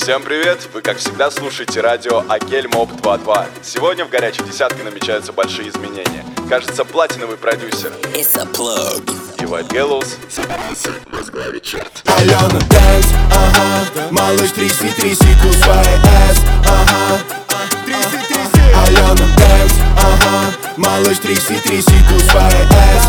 Всем привет! Вы, как всегда, слушаете радио Акель Моб 2.2. Сегодня в горячей десятке намечаются большие изменения. Кажется, платиновый продюсер и White Gallows возглавит чарт. Алена Дэнс, ага, малыш тряси кусай эс, ага, Алена Дэнс, ага, малыш тряси кусай эс,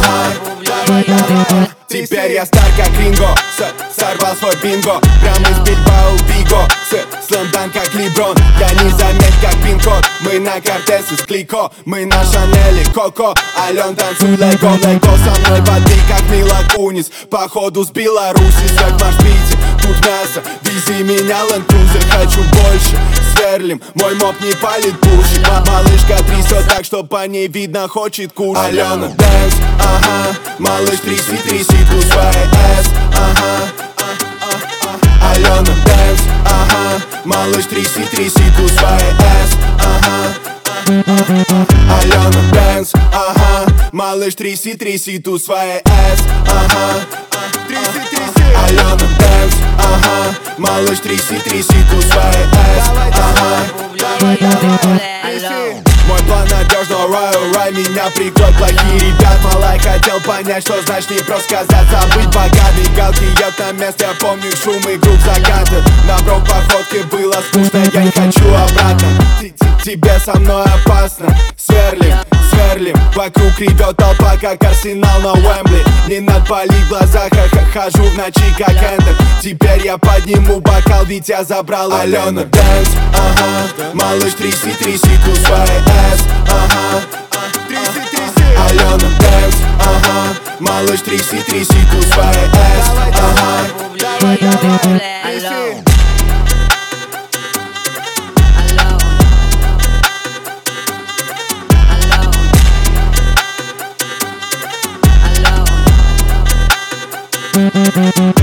ага. Теперь я стар как Ринго, сорвал свой бинго, прямо из Бильбао Биго, слэмдан как Леброн, я не заметь как пин-код, мы на Кортес из Клико, мы на Шанели Коко, Ален танцуй лего, со мной воды как Мила Кунис, походу с Беларуси, свой в маршрите, тут мясо, вези меня ленд-крузер, хочу больше, сверлим, мой моп не палит пушит, малышка трясет так, что по ней видно хочет кушать. Алена Дэнс, ага, малыш тряси кусай эс, ага, Алена Дэнс, ага, малыш тряси кусай эс, ага, Алена Дэнс, ага, малыш тряси кусай эс, ага, Алена Дэнс, ага, малыш тряси кусай эс, ага. Мой план надежно, рай, меня прикроют плохие ребят. Малай хотел понять, что значит не просто сказать, забыть богат. Мигалки едут на место, я помню их шум и групп заката. На брок походке было скучно, я не хочу обратно. Тебе со мной опасно, сверлим, вокруг ревет толпа, как Арсенал на Уэмбли. Не надо палить глаза, хожу в ночи, как Эндер. Теперь я подниму бокал, ведь я забрал Алена Дэнс, ага, малыш тряси кусай эс, ага, Алена Дэнс, ага, малыш тряси кусай эс, ага. Hello.